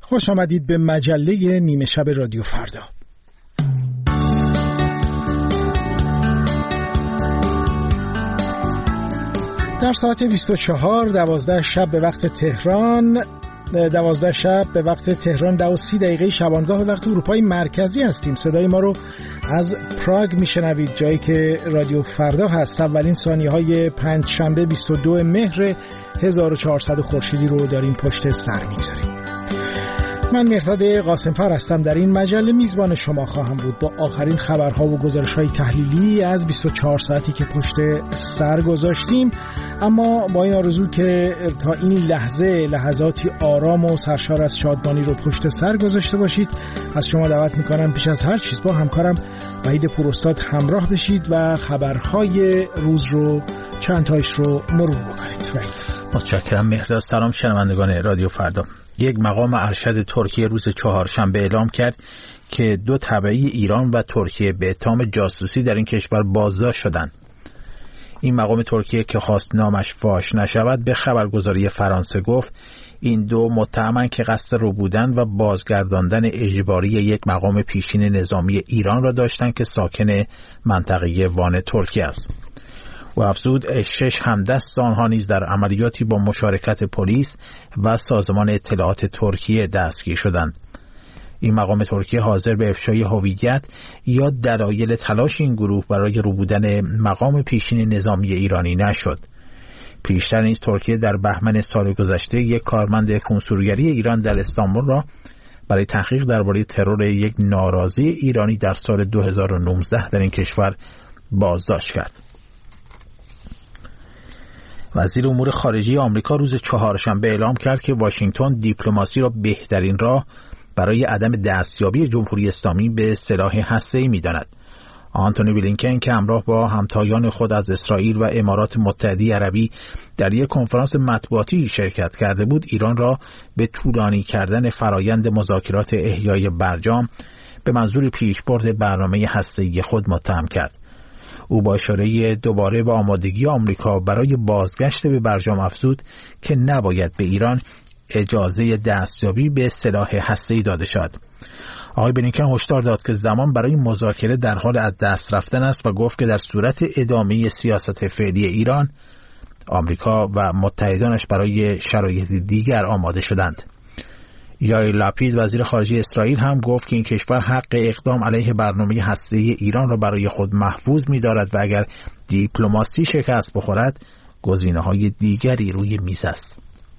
خوش آمدید به مجله نیمه شب رادیو فردا. در ساعت 24 12 شب به وقت تهران 12 شب به وقت تهران 10:30 شبانگاه به وقت اروپای مرکزی هستیم. صدای ما رو از پراگ میشنوید، جایی که رادیو فردا هست. اولین ثانیه‌های پنجشنبه 22 مهر 1400 خورشیدی رو داریم پشت سر می‌گذاریم. من مهرداد قاسم‌فر هستم. در این مجله میزبان شما خواهم بود با آخرین خبرها و گزارش‌های تحلیلی از 24 ساعتی که پشت سر گذاشتیم، اما با این آرزو که تا این لحظاتی آرام و سرشار از شادمانی رو پشت سر گذاشته باشید، از شما دعوت می‌کنم پیش از هر چیز با همکارم وحید پوراستاد همراه بشید و خبرهای روز رو چند تایش رو مرور بکنید. متشکرم مهرداد. سلام شنوندگان رادیو فردا. یک مقام ارشد ترکیه روز چهارشنبه اعلام کرد که 2 تبعی ایران و ترکیه به اتهام جاسوسی در این کشور بازداشت شدند. این مقام ترکیه که خواست نامش فاش نشود به خبرگزاری فرانسه گفت این 2 متهمند که قصد ربودن و بازگرداندن اجباری یک مقام پیشین نظامی ایران را داشتند که ساکن منطقه وان ترکیه است. و افزود 6 همدست آنها نیز در عملیاتی با مشارکت پلیس و سازمان اطلاعات ترکیه دستگیر شدند. این مقام ترکیه حاضر به افشای هویت یا دلایل تلاش این گروه برای ربودن مقام پیشین نظامی ایرانی نشد. پیشتر نیز ترکیه در بهمن سال گذشته یک کارمند کنسولگری ایران در استانبول را برای تحقیق درباره ترور یک ناراضی ایرانی در سال 2019 در این کشور بازداشت کرد. وزیر امور خارجه آمریکا روز چهارشنبه اعلام کرد که واشنگتن دیپلماسی را بهترین راه برای عدم دستیابی جمهوری اسلامی به سلاح هسته‌ای می‌داند. آنتونی بلینکن که همراه با همتایان خود از اسرائیل و امارات متحده عربی در یک کنفرانس مطبوعاتی شرکت کرده بود، ایران را به طولانی کردن فرایند مذاکرات احیای برجام به منظور پیشبرد برنامه هسته‌ای خود متهم کرد. او با اشاره دوباره به آمادگی آمریکا برای بازگشت به برجام افزود که نباید به ایران اجازه دستیابی به سلاح هسته‌ای داده شود. آقای بلینکن هشدار داد که زمان برای مذاکره در حال از دست رفتن است و گفت که در صورت ادامه سیاست فعلی ایران، آمریکا و متحدانش برای شرایط دیگر آماده شدند. یائیر لپید وزیر خارجه اسرائیل هم گفت که این کشور حق اقدام علیه برنامه هسته‌ای ایران را برای خود محفوظ می‌دارد و اگر دیپلماسی شکست بخورد گزینه‌های دیگری روی میز است.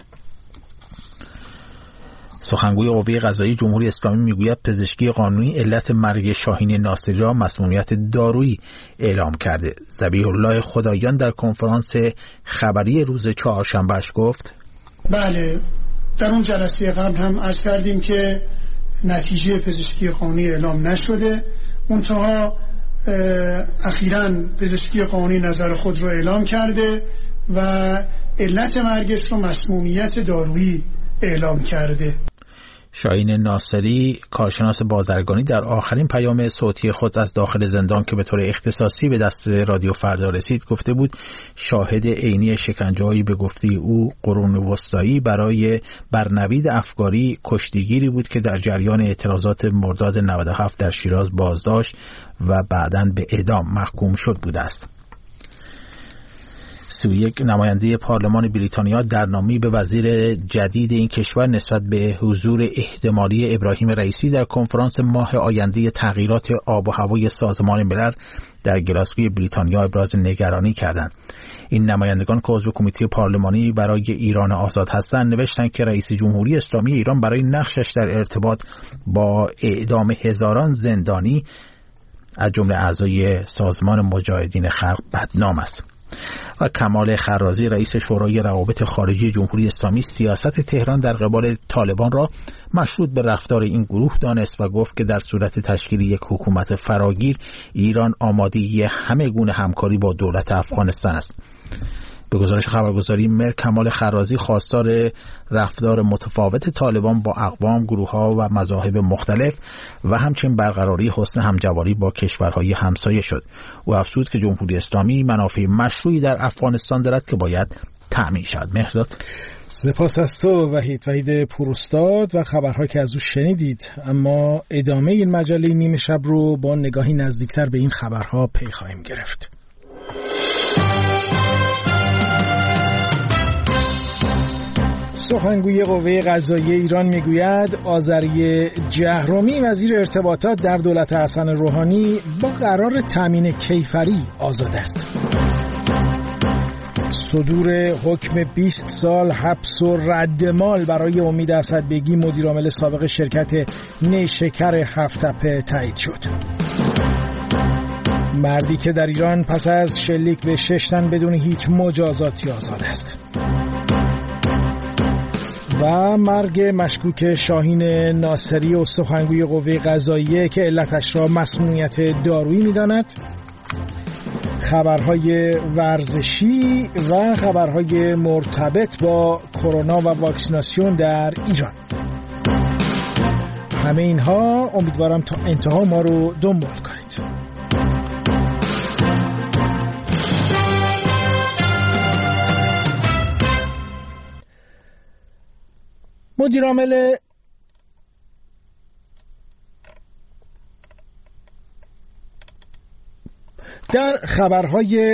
سخنگوی قوه قضاییه جمهوری اسلامی میگوید پزشکی قانونی علت مرگ شاهین ناصری را مسمومیت دارویی اعلام کرده. ذبیح الله خدایان در کنفرانس خبری روز چهارشنبهش گفت بله، در اون جلسه قبل هم عرض کردیم که نتیجه پزشکی قانونی اعلام نشده، منتها اخیراً پزشکی قانونی نظر خود رو اعلام کرده و علت مرگش رو مسمومیت دارویی اعلام کرده. شاهین ناصری کارشناس بازرگانی در آخرین پیام صوتی خود از داخل زندان که به طور اختصاصی به دست رادیو فردا رسید گفته بود شاهد عینی شکنجه‌ای به گفته او قرون وسطایی برای برنوید افکاری کشتیگیری بود که در جریان اعتراضات مرداد 97 در شیراز بازداشت و بعداً به اعدام محکوم شد بوده است. 31 نماینده پارلمان بریتانیا در نامه‌ای به وزیر جدید این کشور نسبت به حضور احتمالی ابراهیم رئیسی در کنفرانس ماه آینده تغییرات آب و هوای سازمان ملل در گلاسگوی بریتانیا ابراز نگرانی کردند. این نمایندگان که عضو کمیته پارلمانی برای ایران آزاد هستند نوشتند که رئیس جمهوری اسلامی ایران برای نقشش در ارتباط با اعدام هزاران زندانی از جمله اعضای سازمان مجاهدین خلق بدنام است. و کمال خرازی رئیس شورای روابط خارجی جمهوری اسلامی سیاست تهران در قبال طالبان را مشروط به رفتار این گروه دانست و گفت که در صورت تشکیل یک حکومت فراگیر ایران آماده همه گونه همکاری با دولت افغانستان است. به گزارش خبرگزاری مر، کمال خرازی خواستار رفتار متفاوت طالبان با اقوام، گروه‌ها و مذاهب مختلف و همچنین برقراری حسن همجواری با کشورهای همسایه شد. او افزود که جمهوری اسلامی منافع مشروعی در افغانستان دارد که باید تأمین شود. مهرداد سپاس از تو وحید پوراستاد و خبرها که از او شنیدید. اما ادامه این مجله نیمه شب رو با نگاهی نزدیکتر به این خبرها پی خواهیم گرفت. سخنگوی قوه قضاییه ایران میگوید آذری جهرومی وزیر ارتباطات در دولت حسن روحانی با قرار تامین کیفری آزاد است. صدور حکم 20 سال حبس و ردمال برای امید اسدبگی مدیرعامل سابق شرکت نیشکر هفت‌تپه تایید شد. مردی که در ایران پس از شلیک به 6 تن بدون هیچ مجازاتی آزاد است. و مرگ مشکوک شاهین ناصری استخوانگوی قوه قضاییه که علتش را مسمومیت دارویی می‌داند. خبرهای ورزشی و خبرهای مرتبط با کرونا و واکسیناسیون در ایران. همه اینها امیدوارم تا انتها ما رو دنبال کنید. مدیرعامل در خبرهای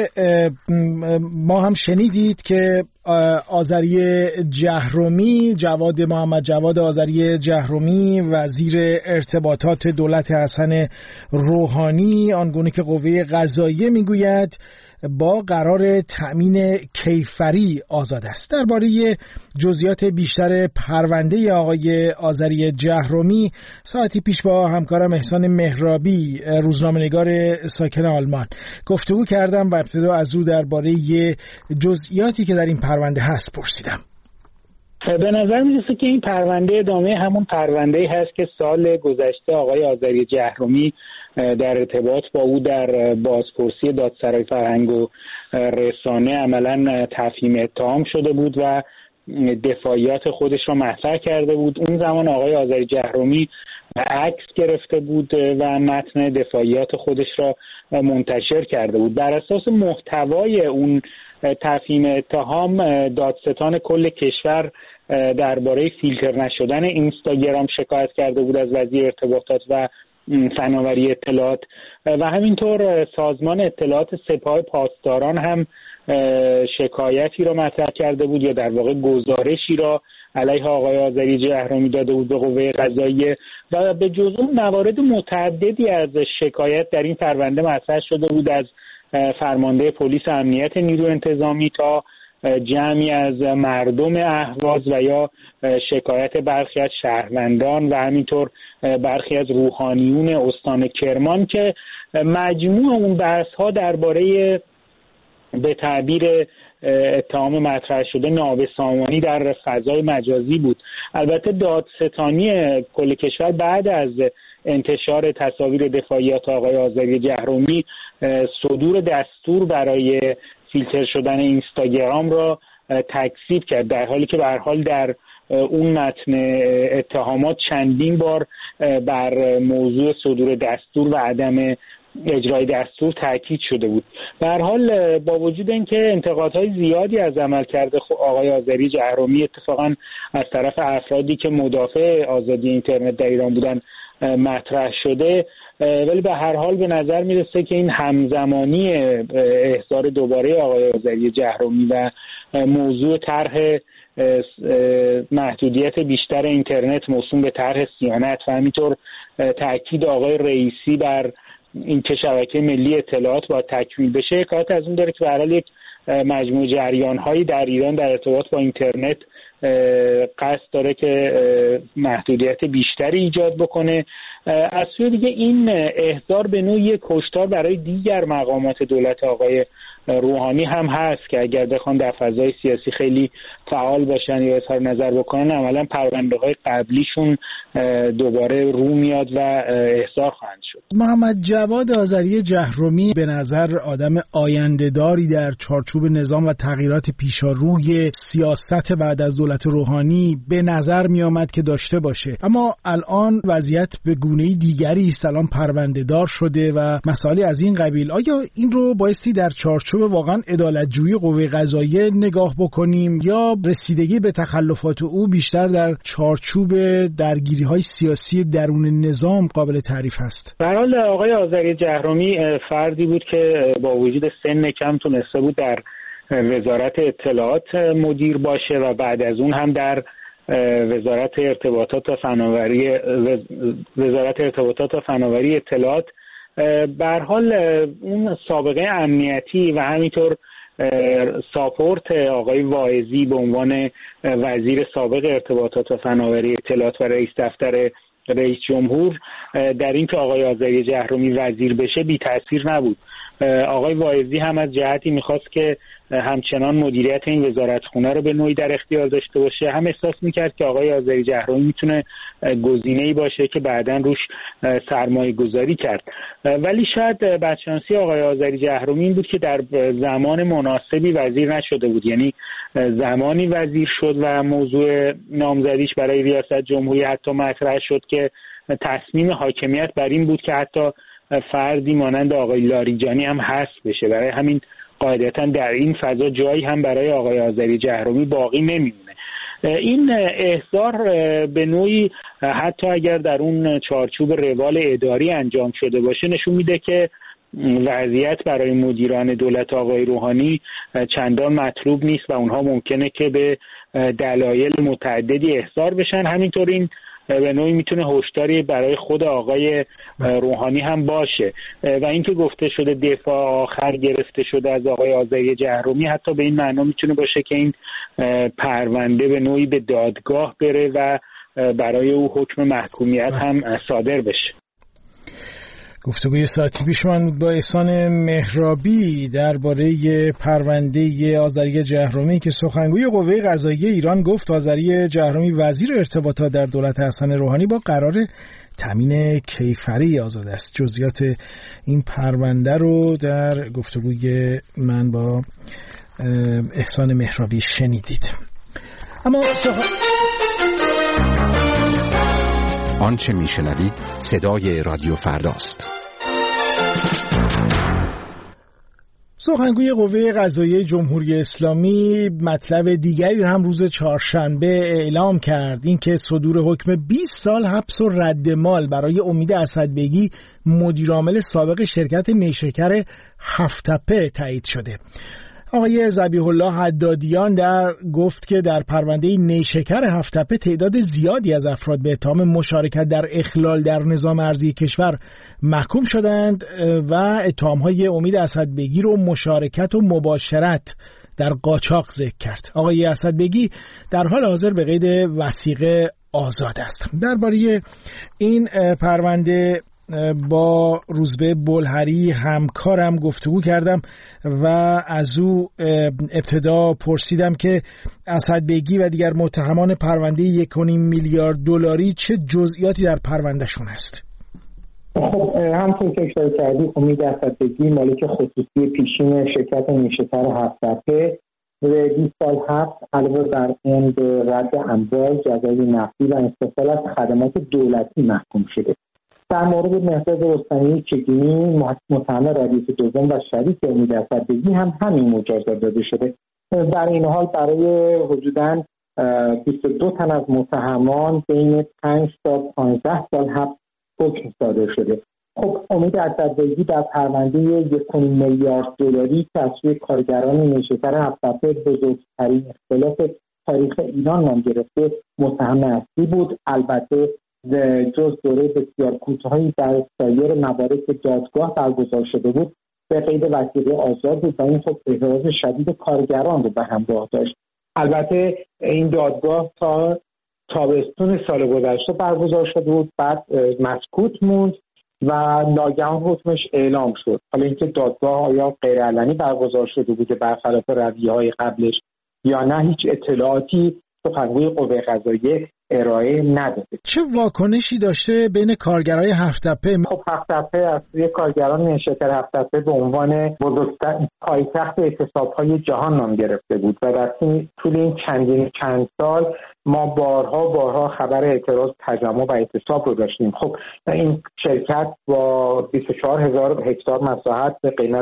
ما هم شنیدید که آذری جهرومی، محمد جواد آذری جهرومی وزیر ارتباطات دولت حسن روحانی آنگونه که قوه قضاییه میگوید با قرار تأمین کیفری آزاد است. درباره جزئیات بیشتر پرونده آقای آذری جهرومی ساعتی پیش با همکارم احسان مهرابی روزنامه‌نگار ساکن آلمان گفتگو کردم و ابتدا از او درباره جزئیاتی که در این پرونده هست پرسیدم. به نظر میرسه که این پرونده ادامه همون پرونده‌ای هست که سال گذشته آقای آذری جهرومی در ارتباط با او در بازپرسی دادسرای فرهنگ و رسانه عملاً تفهیم اتهام شده بود و دفاعیات خودش را مطرح کرده بود. اون زمان آقای آذری جهرومی عکس گرفته بود و متن دفاعیات خودش را منتشر کرده بود. بر اساس محتوای اون تفهیم اتهام دادستان کل کشور درباره فیلتر نشدن اینستاگرام شکایت کرده بود از وزیر ارتباطات و فناوری اطلاعات و همینطور سازمان اطلاعات سپاه پاسداران هم شکایتی را مطرح کرده بود یا در واقع گزارشی را علیه آقای آذری جهرومی داده بود به قوه قضاییه و به جز اون موارد متعددی از شکایت در این پرونده مطرح شده بود، از فرمانده پلیس امنیت نیروی انتظامی تا جمعی از مردم اهواز و یا شکایت برخی از شهروندان و همینطور برخی از روحانیون استان کرمان که مجموع اون بحث‌ها درباره به تعبیر اتهام مطرح شده نابسامانی در فضای مجازی بود. البته دادستانی کل کشور بعد از انتشار تصاویر دفاعیات آقای آذری جهرومی صدور دستور برای فیلتر شدن اینستاگرام را تکذیب کرد، در حالی که به هر حال در اون متن اتهامات چندین بار بر موضوع صدور دستور و عدم اجرای دستور تاکید شده بود. به هر حال با وجود اینکه انتقادهای زیادی از عملکرد آقای آذری جهرومی اتفاقا از طرف افرادی که مدافع آزادی اینترنت در ایران بودن مطرح شده، ولی به هر حال به نظر میرسه که این همزمانی احضار دوباره آقای آذری جهرومی و موضوع طرح محدودیت بیشتر اینترنت موسوم به طرح صیانت و همینطور تاکید آقای رئیسی بر اینکه شبکه ملی اطلاعات باید تکمیل بشه حکایت از اون داره که به هر حال یک مجموعه جریان‌هایی در ایران در ارتباط با اینترنت قصد داره که محدودیت بیشتری ایجاد بکنه. از سوی دیگه این احضار به نوعی یک هشدار برای دیگر مقامات دولت آقای روحانی هم هست که اگر بخوان در فضای سیاسی خیلی فعال باشن یا اظهار نظر بکنن عملا پرونده‌های قبلیشون دوباره رو میاد و احضار خواهند شد. محمد جواد آذری جهرومی به نظر آدم آینده‌داری در چارچوب نظام و تغییرات پیشاروی سیاست بعد از دولت روحانی به نظر می آمد که داشته باشه، اما الان وضعیت به گونه‌ای دیگری است. الان پرونده‌دار شده و مسائلی از این قبیل. آیا این رو بایستی در چارچوب چارچوب واقعا عدالت‌جویی قوه قضاییه نگاه بکنیم یا رسیدگی به تخلفات او بیشتر در چارچوب درگیری‌های سیاسی درون نظام قابل تعریف هست؟ به هر حال آقای آذری جهرمی فردی بود که با وجود سن کم تونسته بود در وزارت اطلاعات مدیر باشه و بعد از اون هم در وزارت ارتباطات و فناوری اطلاعات به هر حال اون سابقه امنیتی و همینطور ساپورت آقای واعظی به عنوان وزیر سابق ارتباطات و فناوری اطلاعات و رئیس دفتر رئیس جمهور در این که آقای آذری جهرمی وزیر بشه بی تأثیر نبود. آقای واعظی هم از جهتی میخواست که همچنان مدیریت این وزارتخونه رو به نوعی در اختیار داشته باشه، هم احساس میکرد که آقای آذری جهرمی میتونه گزینه‌ای باشه که بعداً روش سرمایه گذاری کرد. ولی شاید بدشانسی آقای آذری جهرمی این بود که در زمان مناسبی وزیر نشده بود، یعنی زمانی وزیر شد و موضوع نامزدیش برای ریاست جمهوری حتی مطرح شد که تصمیم حاکمیت بر این بود که حتی فردی مانند آقای لاریجانی هم حذف بشه. برای همین قاعدتا در این فضا جایی هم برای آقای آذری جهرمی باقی نمیمونه. این احضار به نوعی حتی اگر در اون چارچوب روال اداری انجام شده باشه نشون میده که وضعیت برای مدیران دولت آقای روحانی چندان مطلوب نیست و اونها ممکنه که به دلایل متعددی احضار بشن. همینطور این به نوعی میتونه هشداری برای خود آقای روحانی هم باشه و اینکه گفته شده دفاع آخر گرفته شده از آقای آذری جهرمی حتی به این معنا میتونه باشه که این پرونده به نوعی به دادگاه بره و برای او حکم محکومیت هم صادر بشه. گفتگوی ساعتی پیش من با احسان مهرابی درباره پرونده آذری جهرمی که سخنگوی قوه قضاییه ایران گفت آذری جهرمی وزیر ارتباطات در دولت حسن روحانی با قرار تامین کیفری آزاد است. جزئیات این پرونده رو در گفتگوی من با احسان مهرابی شنیدید. اما آنچه میشنوید صدای رادیو فرداست. سخنگوی قوه قضاییه جمهوری اسلامی مطلب دیگری هم روز چهارشنبه اعلام کرد، این که صدور حکم 20 سال حبس و رد مال برای امید اسدبگی مدیرعامل سابق شرکت نیشکر هفت‌تپه تایید شده. آقای ذبیح الله حدادیان گفت که در پرونده نیشکر هفت‌تپه تعداد زیادی از افراد به اتهام مشارکت در اخلال در نظام ارضی کشور محکوم شدند و اتهام‌های امید اسدبگی رو مشارکت و مباشرت در قاچاق ذکر کرد. آقای اسدبگی در حال حاضر به قید وثیقه آزاد است. درباره این پرونده با روزبه بلهری همکارم گفتگو کردم و از او ابتدا پرسیدم که اسدبگی و دیگر متهمان پرونده 1.5 میلیارد دلاری چه جزئیاتی در پروندهشون هست. خب همونطور که اشاره کردی امید اسدبگی مالک خصوصی پیشین شرکت نیشکر هفت‌تپه به 20 سال حبس علاوه بر اون به رد اموال، جزای نقدی و استحصال از خدمات دولتی محکوم شده. در مورد مهداد رستمی چگینی متهم رئیس دوم و شریک امید اسدبگی هم همین مجازات داده شده. در این حال برای حدوداً 22 تن از متهمان بین 5 تا 15 سال حبس حکم صادر شده. خب امید اسدبگی در پرونده 1.5 میلیارد دلاری که از سوی کارگران نیشکر هفت‌تپه بزرگترین اختلاف تاریخ ایران نام گرفته متهم اصلی بود. البته جز دوره بسیار کوتاهی در سایر موارد که دادگاه برگزار شده بود به قید وثیقه آزاد بود و این خب اعتراض شدید کارگران رو به همراه داشت. البته این دادگاه تا تابستون سال گذشته برگزار شده بود، بعد مسکوت موند و ناگهان حکمش اعلام شد. حالا اینکه دادگاه آیا غیر علنی برگزار شده بوده برخلاف رویه‌های قبلش یا نه هیچ اطلاعاتی سخنگوی قوه قضاییه ارائه نداده. چه واکنشی داشته بین کارگرای هفت‌تپه؟ خب هفت‌تپه از سوی کارگران نیشکر هفت‌تپه به عنوان بزرگترین پایتخت اعتصاب‌های جهان نام گرفته بود و در طول این چند سال ما بارها خبر اعتراض، تجمع و اعتصاب رو داشتیم. خب این شرکت با 24,000 هکتار مساحت به قیمت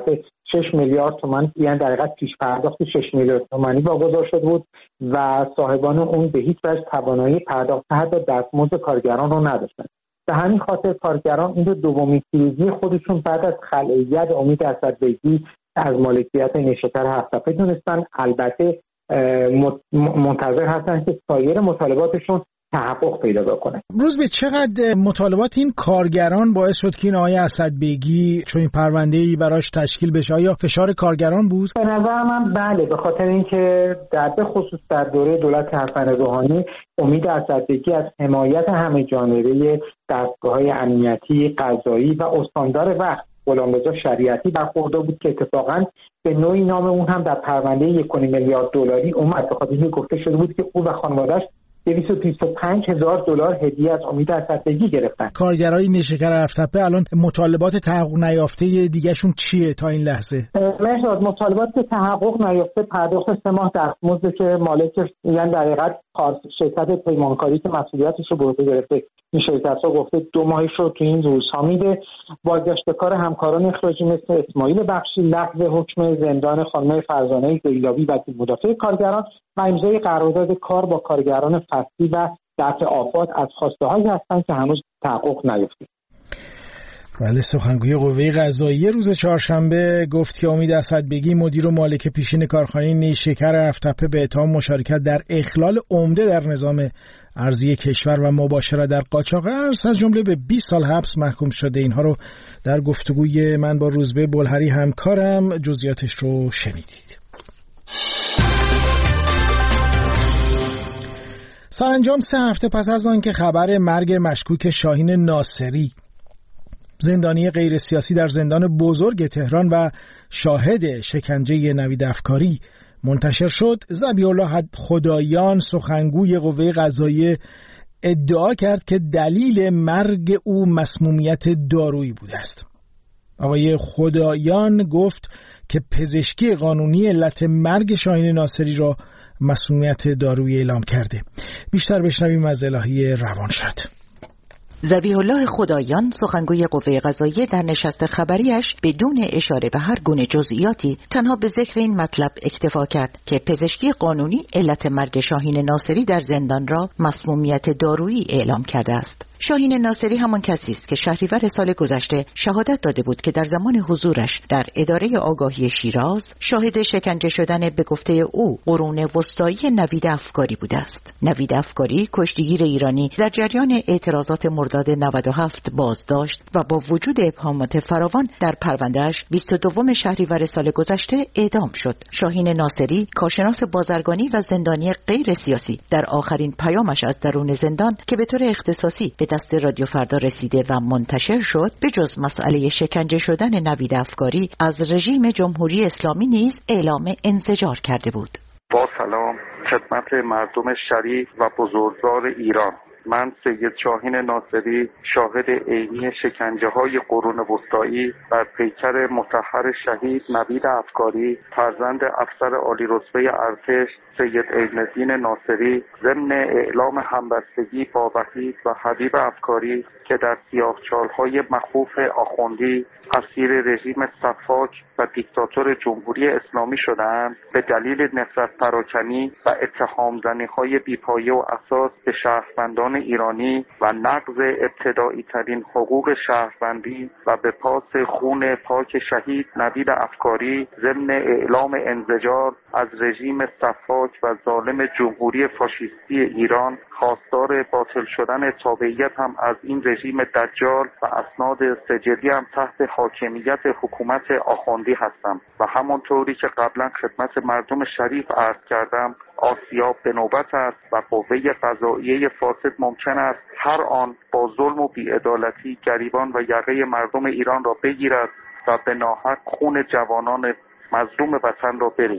6 میلیارد تومان، یعنی در حقیقت پیش پرداخت 6 میلیارد تومانی واگذار شده بود و صاحبان اون به هیچ وجه توانایی پرداخت حتی دستمزد کارگران رو نداشتن. به همین خاطر کارگران این رو دومین پیروزی خودشون بعد از خلأیت امید اسدبگی از مالکیت نیشکر هفت‌تپه دونستن. البته منتظر هستن که سایر مطالباتشون تحقق پیدا بکنه. روزبه، چقدر مطالبات این کارگران باعث شد که این آقای اسدبگی چون این پرونده‌ای براش تشکیل بشه؟ آیا فشار کارگران بود؟ به نظر من بله، به خاطر اینکه به خصوص در دوره دولت حسن روحانی امید اسدبگی از حمایت همه جانبه دستگاه‌های امنیتی، قضایی و استاندار وقت غلامرضا شریعتی برخورده بود که اتفاقاً به نوعی نام اون هم در پرونده 1.5 میلیارد دلاری اومد، به خاطر اینکه گفته شده بود که او و خانواده‌اش 225,000 دلار هدیه از امید اسدبگی گرفتن. کارگرای نیشکر هفت‌تپه الان مطالبات تحقق نیافته دیگه‌شون چیه تا این لحظه؟ مهرداد، مطالبات تحقق نیافته پرداخت 3 ماه دستمزد که مالکش، یعنی در حقیقت شرکت پیمانکاری که مسئولیتش رو به عهده گرفته، این شرکت‌ها گفته 2 ماهش رو تو این روزها میده. بازگشت کار همکاران اخراجی مثل اسماعیل بخشی، لغو حکم زندان خانم فرزانه زیلابی و مدافع کارگران و امضای قرارداد کار با کارگران فصلی و دفع آفات از خواسته‌هایی هستند که هنوز تحقق نیافته. بله، سخنگوی قوه قضاییه روز چهارشنبه گفت که امید اسدبگی مدیر و مالک پیشین کارخانه نیشکر هفت‌تپه به اتهام مشارکت در اخلال عمده در نظام ارضی کشور و مباشرت در قاچاق ارز از جمله به 20 سال حبس محکوم شده. اینها رو در گفتگوی من با روزبه بلهری همکارم جزئیاتش رو شنیدید. سرانجام 3 هفته پس از آن که خبر مرگ مشکوک شاهین ناصری، زندانی غیر سیاسی در زندان بزرگ تهران و شاهد شکنجه نوید افکاری منتشر شد، ذبیح الله خدایان سخنگوی قوه قضاییه ادعا کرد که دلیل مرگ او مسمومیت دارویی بوده است. آقای خدایان گفت که پزشکی قانونی علت مرگ شاهین ناصری را مسمومیت دارویی اعلام کرده. بیشتر بشنویم از الهی روانشاد. ذبیح الله خدایان سخنگوی قوه قضاییه در نشست خبریش بدون اشاره به هر گونه جزئیاتی تنها به ذکر این مطلب اکتفا کرد که پزشکی قانونی علت مرگ شاهین ناصری در زندان را مسمومیت دارویی اعلام کرده است. شاهین ناصری همان کسی است که شهریور سال گذشته شهادت داده بود که در زمان حضورش در اداره آگاهی شیراز شاهد شکنجه شدن به گفته او قرون وسطایی نوید افکاری بوده است. نوید افکاری کشتیگیر ایرانی در جریان اعتراضات مرداد 97 بازداشت و با وجود ابهامات فراوان در پروندهش 22 شهریور سال گذشته اعدام شد. شاهین ناصری کارشناس بازرگانی و زندانی غیر سیاسی در آخرین پیامش از درون زندان که به طور اختصاصی به دست رادیو فردا رسیده و منتشر شد، به جز مسئله شکنجه شدن نوید افکاری از رژیم جمهوری اسلامی نیز اعلام انزجار کرده بود. با سلام خدمت مردم شریف و بزرگوار ایران. من سید شاهین ناصری شاهد عینی شکنجه‌های قرون وسطایی بر پیکر مطهر شهید نوید افکاری فرزند افسر عالی رتبه ارتش سید عین‌الدین ناصری ضمن اعلام همبستگی با وحید و حبیب افکاری که در سیاهچال‌های مخوف آخوندی اسیر رژیم صفاک و دیکتاتور جمهوری اسلامی شدند، به دلیل نفرت پراکنی و اتهام زنی‌های بی‌پایه و اساس به شهروندان ایرانی و نقض ابتدایی ترین حقوق شهروندی و به پاس خون پاک شهید نوید افکاری ضمن اعلام انزجار از رژیم صفاک و ظالم جمهوری فاشیستی ایران، خواستار باطل شدن تابعیت هم از این رژیم دجال و اسناد سجلی هم تحت حاکمیت حکومت آخوندی هستم و همانطوری که قبلا خدمت مردم شریف عرض کردم، آسیاب به نوبت است و قوه قضاییه فاسد ممکن است هر آن با ظلم و بی‌عدالتی گریبان و یقه مردم ایران را بگیرد و به ناحق خون جوانان مظلوم وطن را بریزد.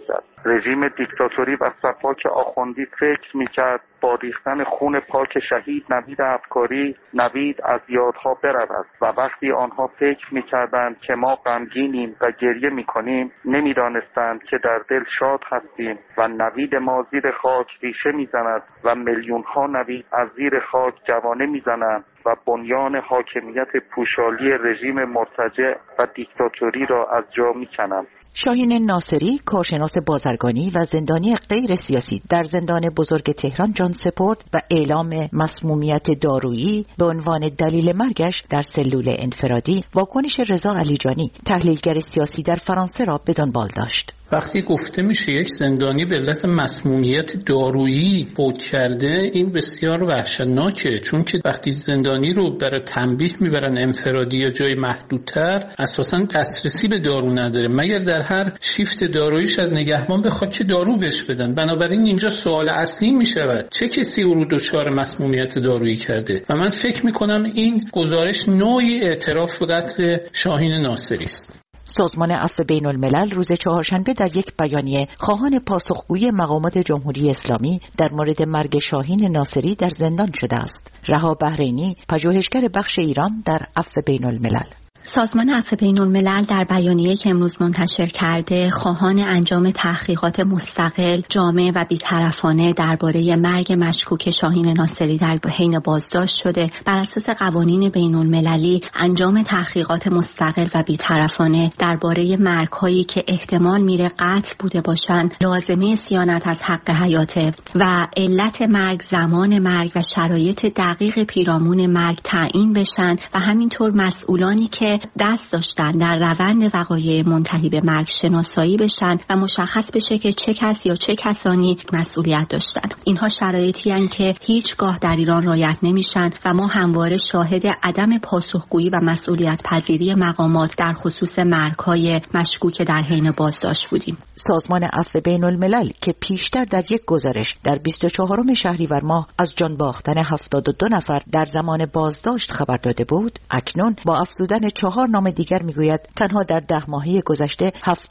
رژیم دیکتاتوری و سفاک آخوندی فکر میکرد با ریختن خون پاک شهید نوید افکاری نوید از یادها برود و وقتی آنها فکر میکردند که ما غمگینیم و گریه میکنیم نمیدانستند که در دل شاد هستیم و نوید ما زیر خاک ریشه میزند و میلیون ها نوید از زیر خاک جوانه میزنند و بنیان حاکمیت پوشالی رژیم مرتجع و دیکتاتوری را از جا میکنند. شاهین ناصری، کارشناس بازرگانی و زندانی غیر سیاسی در زندان بزرگ تهران جان سپرد و اعلام مسمومیت دارویی به عنوان دلیل مرگش در سلول انفرادی، واکنش رضا علیجانی، تحلیلگر سیاسی در فرانسه را به دنبال داشت. وقتی گفته میشه یک زندانی به علت مسمومیت دارویی فوت کرده، این بسیار وحشتناکه، چون که وقتی زندانی رو برای تنبیه میبرن انفرادی یا جای محدودتر، اساساً دسترسی به دارو نداره مگر در هر شیفت داروییش از نگهبان بخواد که دارو بهش بدن. بنابراین اینجا سوال اصلی میشود چه کسی او رو دچار مسمومیت دارویی کرده و من فکر میکنم این گزارش نوعی اعتراف به قتل شاهین ناصری است. سازمان عفو بین الملل روز چهارشنبه در یک بیانیه خواهان پاسخگویی مقامات جمهوری اسلامی در مورد مرگ شاهین ناصری در زندان شده است. رها بحرینی، پژوهشگر بخش ایران در عفو بین الملل. سازمان عفو بین الملل در بیانیه‌ای که امروز منتشر کرده خواهان انجام تحقیقات مستقل، جامع و بی‌طرفانه درباره مرگ مشکوک شاهین ناصری در حین بازداشت شده بر اساس قوانین بین المللی انجام تحقیقات مستقل و بی‌طرفانه درباره مرگ‌هایی که احتمال میره قتل بوده باشند، لازمه صیانت از حق حیاته و علت مرگ، زمان مرگ و شرایط دقیق پیرامون مرگ تعیین بشن و همینطور مسئولانی که دست داشتن در روند وقایع منتهی به مرگ شناسایی بشن و مشخص بشه که چه کس یا چه کسانی مسئولیت داشتن. اینها شرایطی هستند که هیچگاه در ایران رعایت نمیشن و ما همواره شاهد عدم پاسخگویی و مسئولیت پذیری مقامات در خصوص مرگ‌های مشکوک در حین بازداشت بودیم. سازمان عفو بین الملل که پیشتر در یک گزارش در 24 شهریور ماه از جان باختن 72 نفر در زمان بازداشت خبر داده بود، اکنون با افزودن 4 نام دیگر میگوید تنها در 10 ماهه گذشته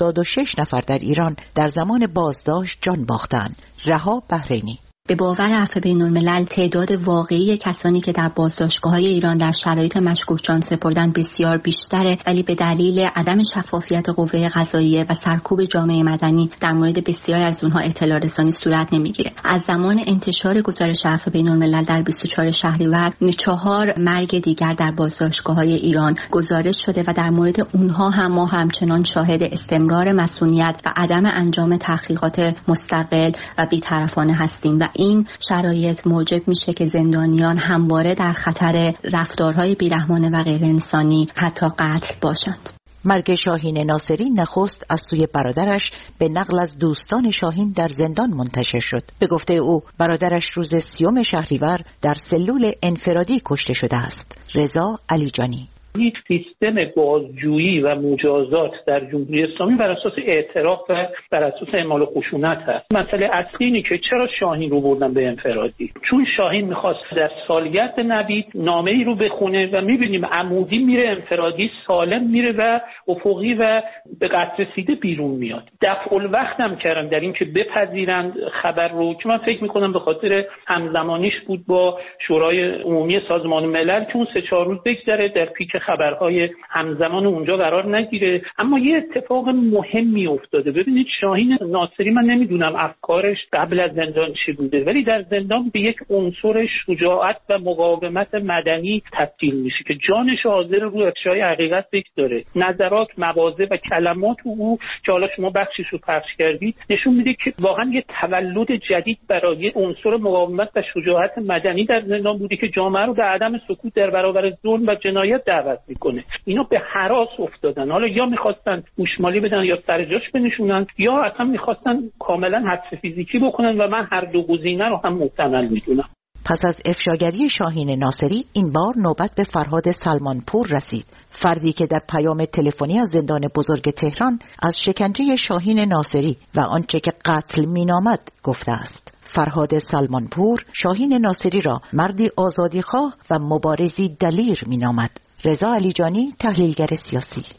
76 نفر در ایران در زمان بازداشت جان باختند. رها بحرینی. به باور عفو بین الملل تعداد واقعی کسانی که در بازداشتگاه‌های ایران در شرایط مشکوک جان سپردن بسیار بیشتره، ولی به دلیل عدم شفافیت قوه قضاییه و سرکوب جامعه مدنی در مورد بسیاری از اونها اطلاع رسانی صورت نمیگیره. از زمان انتشار گزارش عفو بین الملل در 24 شهریور 4 مرگ دیگر در بازداشتگاه‌های ایران گزارش شده و در مورد اونها هم ما همچنان شاهد استمرار مسئولیت و عدم انجام تحقیقات مستقل و بی‌طرفانه هستیم و این شرایط موجب میشه که زندانیان همواره در خطر رفتارهای بیرحمانه و غیر انسانی حتی قتل باشند. مرگ شاهین ناصری نخست از سوی برادرش به نقل از دوستان شاهین در زندان منتشر شد. به گفته او برادرش روز 30 شهریور در سلول انفرادی کشته شده است. رضا علیجانی. یک سیستم بازجویی و مجازات در جمهوری اسلامی بر اساس اعتراف و بر اساس اعمال خشونت هست. مسئله اصلی اینه که چرا شاهین رو بردن به انفرادی؟ چون شاهین میخواست در سالگرد نوید نامه‌ای رو بخونه و میبینیم عمودی میره انفرادی، سالم میره و افقی و به قتل رسیده بیرون میاد. دفع الوقت هم کردن در این که بپذیرند خبر رو، که من فکر میکنم به خاطر همزمانیش بود با شورای عمومی سازمان ملل که اون 3-4 روز بگذره در پیک خبرهای همزمان اونجا قرار نگیره. اما یه اتفاق مهمی افتاده. ببینید شاهین ناصری، من نمیدونم افکارش قبل از زندان چی بوده، ولی در زندان به یک عنصر شجاعت و مقاومت مدنی تبدیل میشه که جانش حاضر رو افشای حقیقت بگذاره. نظرات، مواضع و کلمات او که حالا شما بخشش رو پخش کردید نشون میده که واقعا یه تولد جدید برای عنصر مقاومت و شجاعت مدنی در زندان بوده که جامعه رو به عدم سکوت در برابر ظلم و جنایت دعوت میکنه. اینا به هراس افتادن. حالا یا میخواستن گوشمالی بدن یا سر جاش بنشونن، یا اصلا میخواستن کاملا حبس فیزیکی بکنن و من هر دو گزینه رو هم محتمل میدونم. پس از افشاگری شاهین ناصری این بار نوبت به فرهاد سلمانپور رسید، فردی که در پیام تلفنی از زندان بزرگ تهران از شکنجه شاهین ناصری و آنچه که قتل مینامد گفته است. فرهاد سلمانپور شاهین ناصری را مردی آزادیخواه و مبارزی دلیر مینامد. رضا علیجانی، تحلیلگر سیاسی.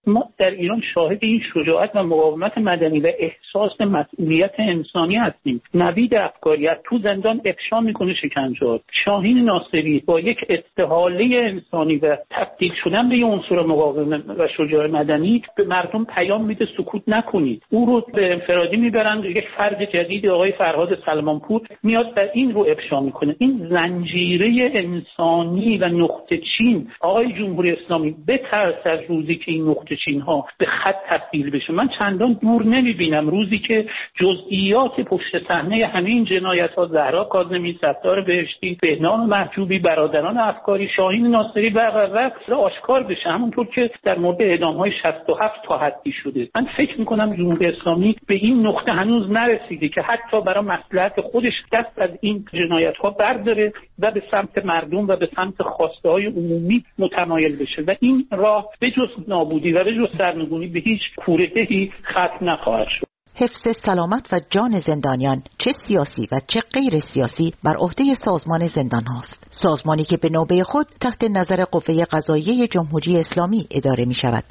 ما در ایران شاهد این شجاعت و مقاومت مدنی و احساس مسئولیت انسانی هستیم. نوید افکاری تو زندان افشا میکنه شکنجه‌ها. شاهین ناصری با یک استحاله انسانی و تبدیل شدن به یک عنصر مقاومت و شجاع مدنی به مردم پیام میده سکوت نکنید. او رو به انفرادی میبرند، یک فرد جدید آقای فرهاد سلمانپور میاد و این رو افشا میکنه. این زنجیره انسانی و نقطه چین آقای جمهوری اسلامی بترس از روزی که این نقطه چین ها به خط تبدیل بشه. من چندان دور نمیبینم روزی که جزئیات پشت صحنه همین جنایت ها، زهرا کاظمی، ستار بهشتی، بهنام محجوبی، برادران افکاری، شاهین ناصری و آشکار بشه، همونطور که در مورد اعدام‌های 67 تا حدی شده. من فکر میکنم جمهوری اسلامی به این نقطه هنوز نرسیده که حتی برای مصلحت خودش دست از این جنایت‌ها برداره و به سمت مردم و به سمت خواسته‌های عمومی متمایل بشه و این راه به جز نابودی و به جز سرنگونی به هیچ کوره‌ای ختم نخواهد شد. حفظ سلامت و جان زندانیان چه سیاسی و چه غیر سیاسی بر عهده سازمان زندان هاست. سازمانی که به نوبه خود تحت نظر قوه قضاییه جمهوری اسلامی اداره می شود.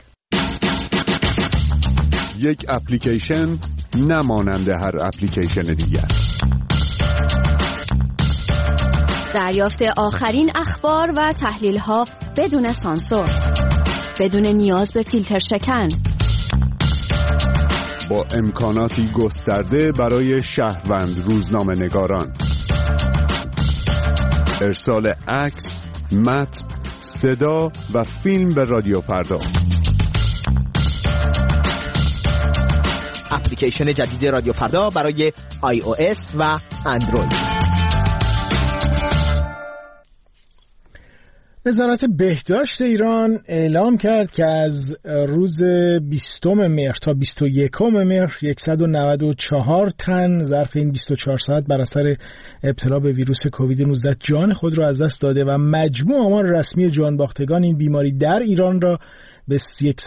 یک اپلیکیشن نمانند هر اپلیکیشن دیگر. دریافت آخرین اخبار و تحلیل ها بدون سانسور، بدون نیاز به فیلتر شکن، با امکاناتی گسترده برای شهروند روزنامه نگاران. ارسال عکس، متن، صدا و فیلم به رادیو فردا. اپلیکیشن جدید رادیو فردا برای iOS و اندروید. وزارت بهداشت ایران اعلام کرد که از روز 20 مهر تا 21 مهر 194 تن ظرف این 24 ساعت بر اثر ابتلا به ویروس کووید 19 جان خود را از دست داده و مجموع آمار رسمی جان باختگان این بیماری در ایران را به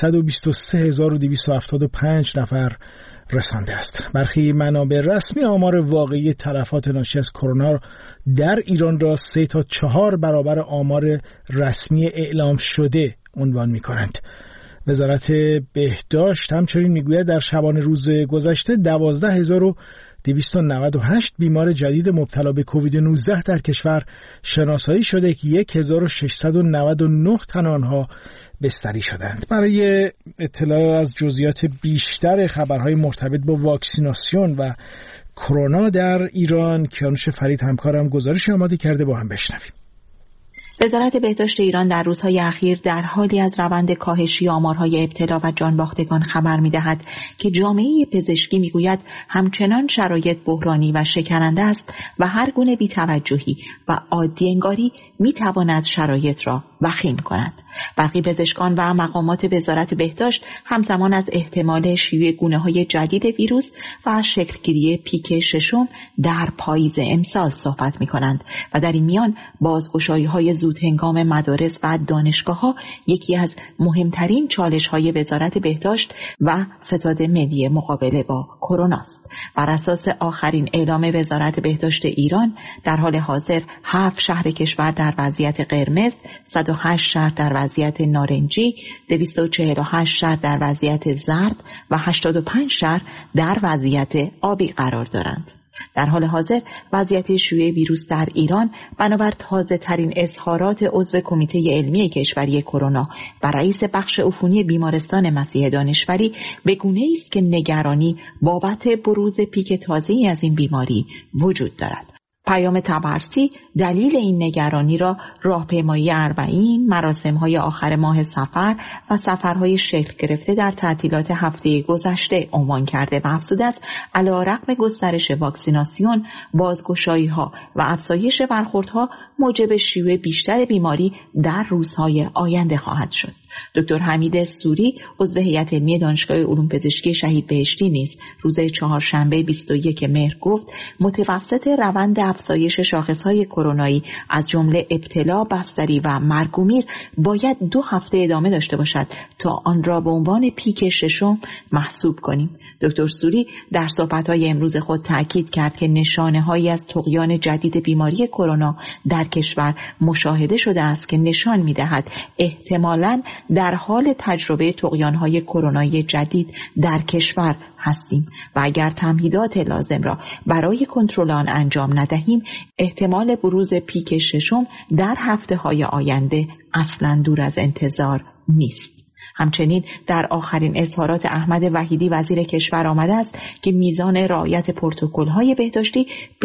123275 نفر رسانده است. برخی منابع رسمی آمار واقعی تلفات ناشی از کرونا در ایران را 3 تا 4 برابر آمار رسمی اعلام شده عنوان می‌کنند. وزارت بهداشت همچنین میگوید در شبانه روز گذشته 12298 بیمار جدید مبتلا به کووید 19 در کشور شناسایی شده که 1699 تن آنها بستری شدند. برای اطلاع از جزئیات بیشتر خبرهای مرتبط با واکسیناسیون و کرونا در ایران، کیانوش فرید همکارم گزارش آماده کرده، با هم بشنویم. وزارت بهداشت ایران در روزهای اخیر در حالی از روند کاهشی آمارهای ابتلا و جانباختگان خبر می‌دهد که جامعه پزشکی می‌گوید همچنان شرایط بحرانی و شکننده است و هر گونه بی‌توجهی و عادی انگاری می‌تواند شرایط را وخیم کند. برخی پزشکان و مقامات وزارت بهداشت همزمان از احتمال شیوع گونه‌های جدید ویروس و شکلگیری پیک ششم در پاییز امسال صحبت می‌کنند و در این میان بازگشایی‌های زود هنگام مدارس و دانشگاه‌ها یکی از مهمترین چالش‌های وزارت بهداشت و ستاد ملی مقابله با کرونا است. بر اساس آخرین اعلام وزارت بهداشت ایران در حال حاضر 7 شهر کشور در وضعیت قرمز، 108 شهر در وضعیت نارنجی، 248 شهر در وضعیت زرد و 85 شهر در وضعیت آبی قرار دارند. در حال حاضر وضعیت شیوع ویروس در ایران بنابر تازه ترین اظهارات عضو کمیته علمی کشوری کرونا و رئیس بخش عفونی بیمارستان مسیح دانشوری به گونه‌ای است که نگرانی بابت بروز پیک تازه‌ای از این بیماری وجود دارد. پیام طبرسی دلیل این نگرانی را راهپیمایی اربعین، مراسم‌های آخر ماه صفر و سفرهای شکل گرفته در تعطیلات هفته گذشته عنوان کرده و افزوده است علی‌رغم گسترش واکسیناسیون، بازگشایی‌ها و افزایش برخوردها موجب شیوع بیشتر بیماری در روزهای آینده خواهد شد. دکتر حمید سوری عضو هیئت علمی دانشگاه علوم پزشکی شهید بهشتی نیز روز چهارشنبه 21 مهر گفت متوسط روند افزایش شاخصهای کرونایی از جمله ابتلا، بستری و مرگ و میر باید 2 هفته ادامه داشته باشد تا آن را به عنوان پیک ششم محسوب کنیم. دکتر سوری در صحبت‌های امروز خود تأکید کرد که نشانه‌هایی از طغیان جدید بیماری کرونا در کشور مشاهده شده است که نشان می‌دهد احتمالاً در حال تجربه طغیان‌های کرونایی جدید در کشور هستیم و اگر تمهیدات لازم را برای کنترل آن انجام ندهیم احتمال بروز پیک ششم در هفته‌های آینده اصلاً دور از انتظار نیست. همچنین در آخرین اظهارات احمد وحیدی وزیر کشور آمده است که میزان رعایت پروتکل‌های بهداشتی به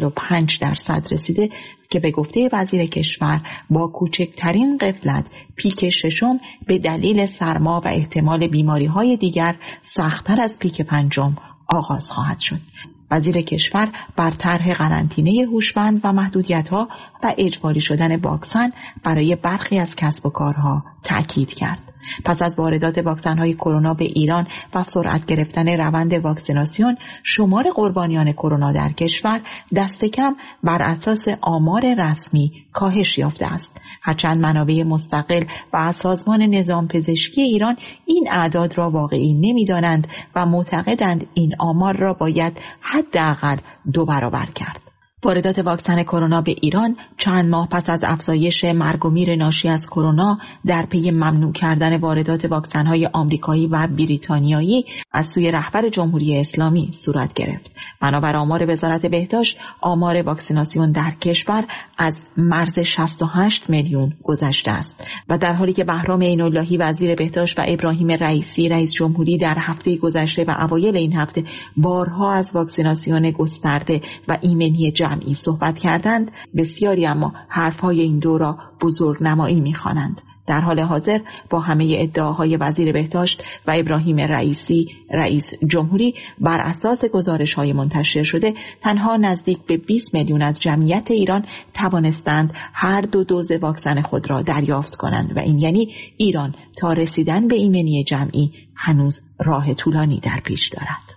45% رسیده که به گفته وزیر کشور با کوچکترین غفلت پیک ششم به دلیل سرما و احتمال بیماری‌های دیگر سخت‌تر از پیک پنجم آغاز خواهد شد. وزیر کشور بر طرح قرنطینه هوشمند و محدودیت‌ها و اجباری شدن واکسن برای برخی از کسب و کارها تأکید کرد. پس از واردات واکسن‌های کرونا به ایران و سرعت گرفتن روند واکسیناسیون، شمار قربانیان کرونا در کشور دست کم بر اساس آمار رسمی کاهش یافته است. هرچند منابع مستقل و از سازمان نظام پزشکی ایران این اعداد را واقعی نمی‌دانند و معتقدند این آمار را باید حداقل 2 برابر کرد. واردات واکسن کرونا به ایران چند ماه پس از افزایش مرگ و میر ناشی از کرونا در پی ممنوع کردن واردات واکسن‌های آمریکایی و بریتانیایی از سوی رهبر جمهوری اسلامی صورت گرفت. بنابر آمار وزارت بهداشت، آمار واکسیناسیون در کشور از مرز 68 میلیون گذشته است و در حالی که بهرام عین‌اللهی وزیر بهداشت و ابراهیم رئیسی رئیس جمهوری در هفته گذشته و اوایل این هفته بارها از واکسیناسیون گسترده و ایمنی جمعی صحبت کردند، بسیاری اما حرفهای این دو را بزرگنمایی می‌خوانند. در حال حاضر با همه ادعاهای وزیر بهداشت و ابراهیم رئیسی رئیس جمهوری بر اساس گزارش‌های منتشر شده تنها نزدیک به 20 میلیون از جمعیت ایران توانستند هر 2 دوز واکسن خود را دریافت کنند و این یعنی ایران تا رسیدن به ایمنی جمعی هنوز راه طولانی در پیش دارد.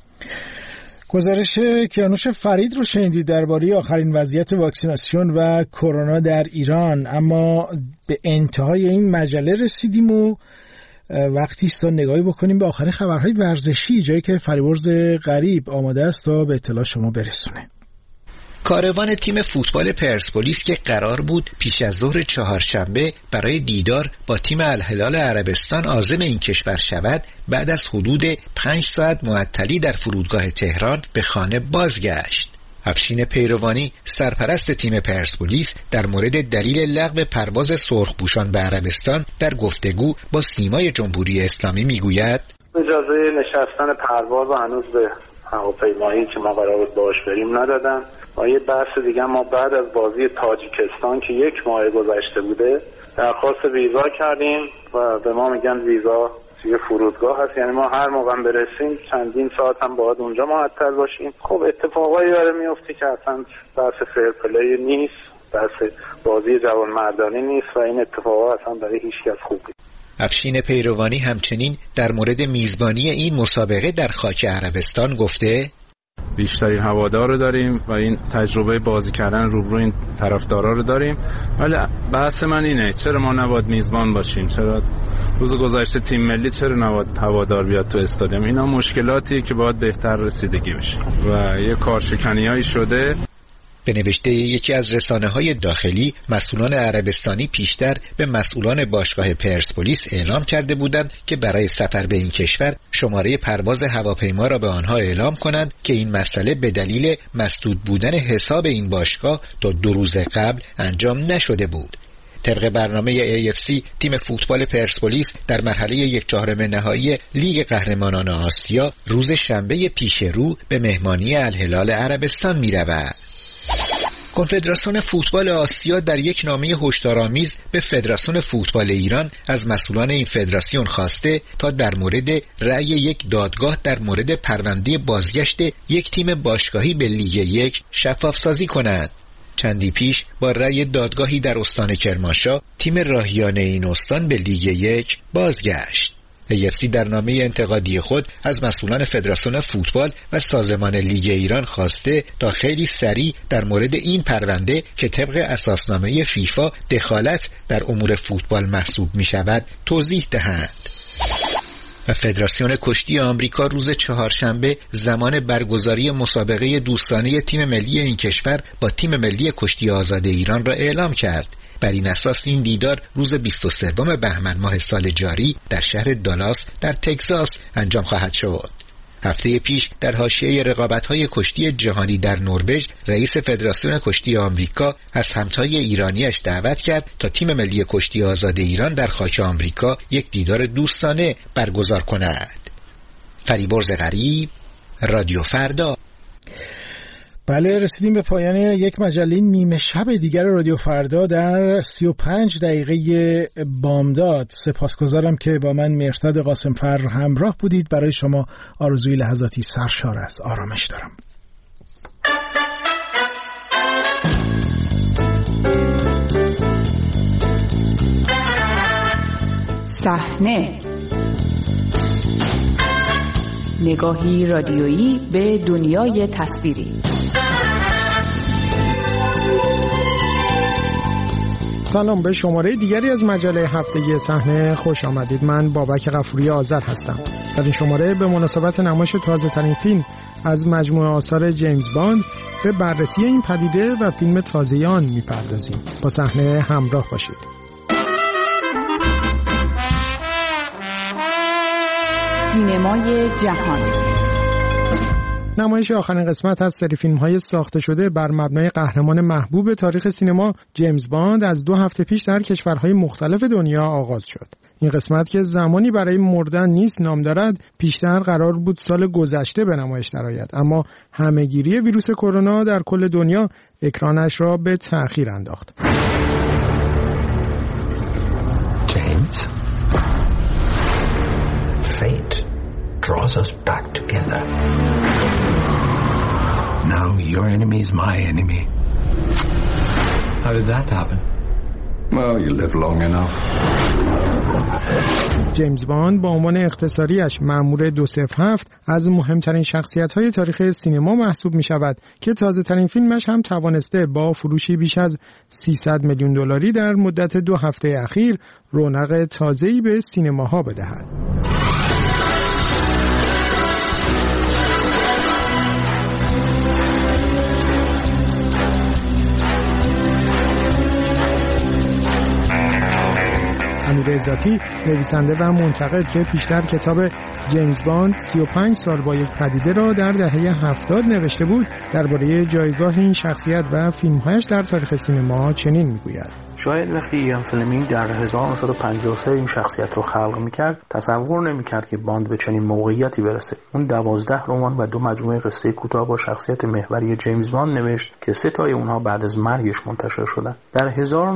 گزارش کیانوش فرید رو شنیدید درباره آخرین وضعیت واکسیناسیون و کرونا در ایران. اما به انتهای این مجله رسیدیم و وقتی است تا نگاهی بکنیم به آخرین خبرهای ورزشی، جایی که فریبرز غریب آماده است تا به اطلاع شما برسونه. کاروان تیم فوتبال پرسپولیس که قرار بود پیش از ظهر چهارشنبه برای دیدار با تیم الهلال عربستان عازم این کشور شود، بعد از حدود 5 ساعت معطلی در فرودگاه تهران به خانه بازگشت. افشین پیروانی سرپرست تیم پرسپولیس در مورد دلیل لغو پرواز سرخپوشان به عربستان در گفتگو با سیمای جمهوری اسلامی میگوید: اجازه نشستن پرواز هنوز به هواپیمایی که ما قرار بود باهاش بریم ندادن. و یه بحث دیگه، ما بعد از بازی تاجیکستان که 1 ماه گذشته بوده درخواست ویزا کردیم و به ما میگن ویزا توی فرودگاه هست، یعنی ما هر موقع برسیم چندین ساعت هم باید اونجا معطل باشیم. خب اتفاقایی داره میفته که اصلا بحث فیر پلی نیست، بحث بازی جوانمردانه نیست و این اتفاقا اصلا برای هیچ کس خوب نیست. افشین پیروانی همچنین در مورد میزبانی این مسابقه در خاک عربستان گفته: بیشترین هوادار رو داریم و این تجربه بازی کردن روبروی این طرفدارا رو داریم، ولی بحث من اینه چرا ما نباید میزبان باشیم؟ چرا روز گذشته تیم ملی چرا نباید هوادار بیاد تو استادیوم؟ اینا مشکلاتیه که باید بهتر رسیدگی بشه و یه کارشکنیایی شده. به نوشته یکی از رسانه‌های داخلی، مسئولان عربستانی پیشتر به مسئولان باشگاه پرسپولیس اعلام کرده بودند که برای سفر به این کشور شماره پرواز هواپیما را به آنها اعلام کنند که این مسئله به دلیل مسدود بودن حساب این باشگاه تا 2 روز قبل انجام نشده بود. طبق برنامه AFC تیم فوتبال پرسپولیس در مرحله 1/4 نهایی لیگ قهرمانان آسیا روز شنبه پیش رو به مهمانی الهلال عربستان می‌رود. کنفدراسیون فوتبال آسیا در یک نامه هشدارآمیز به فدراسیون فوتبال ایران از مسئولان این فدراسیون خواسته تا در مورد رأی یک دادگاه در مورد پرونده بازگشت یک تیم باشگاهی به لیگ 1 شفاف سازی کنند. چندی پیش با رأی دادگاهی در استان کرمانشاه تیم راهیان این استان به لیگ 1 بازگشت. AFC در نامه انتقادی خود از مسئولان فدراسیون فوتبال و سازمان لیگ ایران خواسته تا خیلی سریع در مورد این پرونده که طبق اساسنامه فیفا دخالت در امور فوتبال محسوب می شود توضیح دهند. و فدراسیون کشتی آمریکا روز چهارشنبه زمان برگزاری مسابقه دوستانه تیم ملی این کشور با تیم ملی کشتی آزاد ایران را اعلام کرد. بر این اساس این دیدار روز 23 بهمن ماه سال جاری در شهر دالاس در تگزاس انجام خواهد شد. هفته پیش در حاشیه رقابت‌های کشتی جهانی در نروژ رئیس فدراسیون کشتی آمریکا از همتای ایرانیش دعوت کرد تا تیم ملی کشتی آزاد ایران در خاک آمریکا یک دیدار دوستانه برگزار کند. فریبرز غریب، رادیو فردا. بله، رسیدیم به پایان یک مجله نیمه شب دیگر رادیو فردا در 35 دقیقه بامداد. سپاسگزارم که با من مرداد قاسمفر همراه بودید. برای شما آرزوی لحظاتی سرشار از آرامش دارم. صحنه، نگاهی رادیویی به دنیای تصویری. سلام، به شماره دیگری از مجله هفتگی صحنه خوش آمدید. من بابک غفوری آذر هستم. در این شماره به مناسبت نمایش تازه ترین فیلم از مجموعه آثار جیمز باند به بررسی این پدیده و فیلم تازه آن میپردازیم. با صحنه همراه باشید. سینمای جهان. نمایش آخرین قسمت از سری فیلم‌های ساخته شده بر مبنای قهرمان محبوب تاریخ سینما جیمز باند از 2 هفته پیش در کشورهای مختلف دنیا آغاز شد. این قسمت که زمانی برای مردن نیست نام دارد، پیشتر قرار بود سال گذشته به نمایش درآید، اما همه‌گیری ویروس کرونا در کل دنیا اکرانش را به تأخیر انداخت. جیمز، fate draws us back together. Now your enemy is my enemy. How did that happen? Well, you live long enough. جیمز باند با عنوان اختصاریش مأمور 207 از مهمترین شخصیت‌های تاریخ سینما محسوب می‌شود که تازه‌ترین فیلمش هم توانسته با فروشی بیش از 300 میلیون دلاری در مدت 2 هفته اخیر رونق تازه‌ای به سینماها بدهد. امیر عزتی، نویسنده و منتقد که پیشتر کتاب جیمز باند 35 سال با یک پدیده را در دهه 70 نوشته بود، درباره جایگاه این شخصیت و فیلم‌هایش در تاریخ سینما چنین میگوید: شاید وقتی ایان فلمینگ در 1953 این شخصیت رو خلق میکرد تصور نمیکرد که باند به چنین موقعیتی برسه. اون 12 رمان و 2 مجموعه قصه کوتاه با شخصیت محوری جیمز باند نوشت که 3 تای اونها بعد از مرگش منتشر شدن. در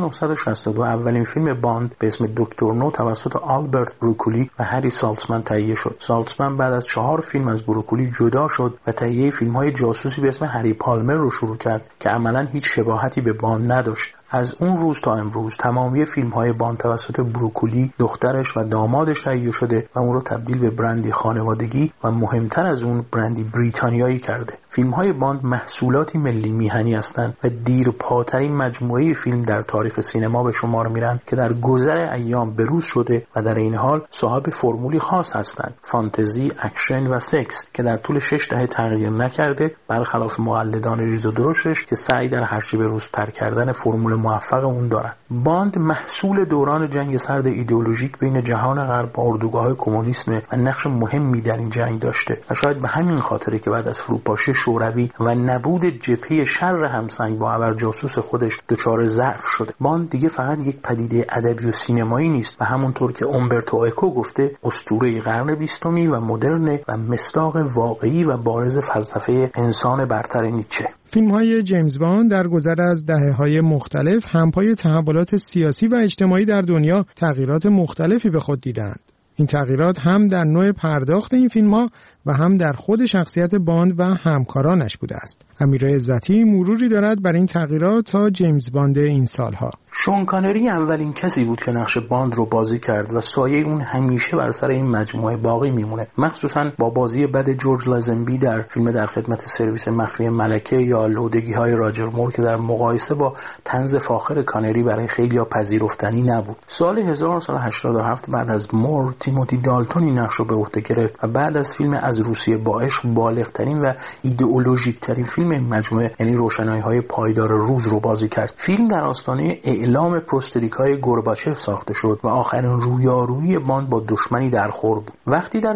1962 اولین فیلم باند به اسم دکتر نو توسط آلبرت بروکولی و هری سالتزمن تهیه شد. سالتزمن بعد از 4 فیلم از بروکولی جدا شد و تهیه فیلم‌های جاسوسی به اسم هری پالمر رو شروع کرد که عملاً هیچ شباهتی به باند نداشت. از اون روز تا امروز تمامی فیلم‌های باند توسط بروکولی، دخترش و دامادش تهیه شده و اون رو تبدیل به برندی خانوادگی و مهمتر از اون برندی بریتانیایی کرده. فیلم‌های باند محصولاتی ملی میهنی هستند و دیرپاترین مجموعه فیلم در تاریخ سینما به شمار میرن که در گذر ایام بروز شده و در این حال صاحب فرمولی خاص هستند: فانتزی، اکشن و سکس که در طول 6 دهه تغییر نکرده، برخلاف مقلدان ریز و درشتش که سعی در هرچی بروزتر کردن فرمول موفق اون دارن. باند محصول دوران جنگ سرد ایدئولوژیک بین جهان غرب و اردوگاه‌های کمونیسم و نقش مهمی در این جنگ داشته و شاید به همین خاطره که بعد از فروپاشی شوروی و نبود جبهه شر همسنگ با ابرجاسوس خودش دچار ضعف شده. باند دیگه فقط یک پدیده ادبی و سینمایی نیست و همونطور که اومبرتو اکو گفته اسطوره قرن 20 و مدرن و مصداق واقعی و بارز فلسفه انسان برتر نیچه. فیلم‌های جیمز باند در گذر از دهه‌های مختلف همپای تحولات سیاسی و اجتماعی در دنیا تغییرات مختلفی به خود دیدند. این تغییرات هم در نوع پرداخت این فیلم‌ها و هم در خود شخصیت باند و همکارانش بوده است. امیر عزتی مروری دارد بر این تغییرات تا جیمز باند این سالها. شون کانری اولین کسی بود که نقش باند رو بازی کرد و سایه اون همیشه بر سر این مجموعه باقی میمونه، مخصوصا با بازی بد جورج لازنبی در فیلم در خدمت سرویس مخفی ملکه یا لودگی‌های راجر مور که در مقایسه با طنز فاخر کانری برای خیلی‌ها پذیرفتنی نبود. سال 1987 بعد از مور تیموتی دالتون این نقش رو به عهده گرفت و بعد از فیلم از روسیه با عشق بالغ‌ترین و ایدئولوژیک‌ترین فیلم این مجموعه یعنی روشنایی‌های پایدار روز رو بازی کرد. فیلم در آستانه اعلام پروستریکای گورباچف ساخته شد و آخرین رویارویی باند با دشمنی در خور بود. وقتی در